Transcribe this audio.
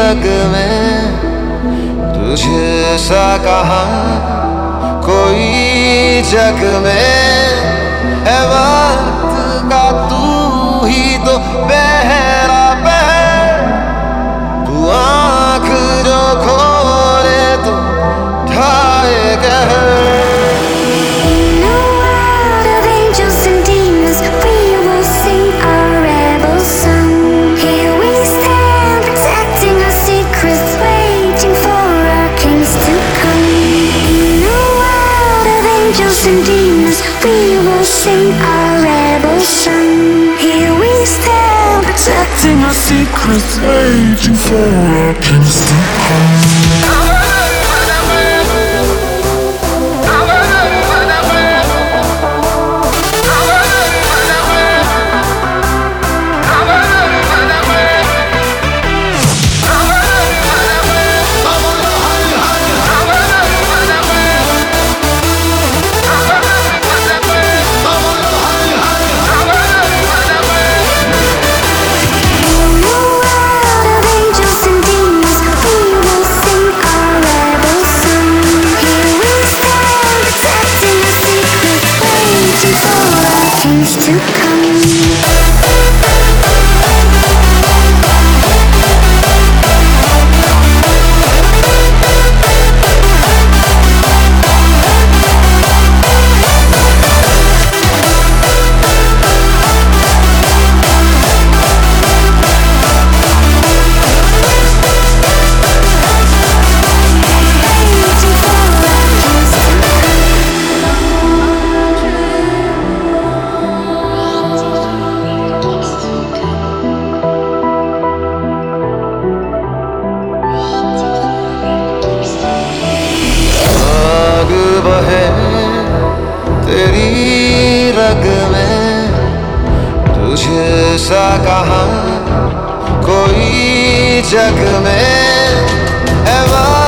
रग में तुझे सा कहाँ कोई जग में है वक्त का तू ही तो पहरा पहर तू आँख जो खोले तो ढाए कहर And demons, we will sing our rebel song. Here we stand, protecting our secrets, waiting for our kings to come. To come. तेरी रग में तुझे सा कहाँ कोई जग में है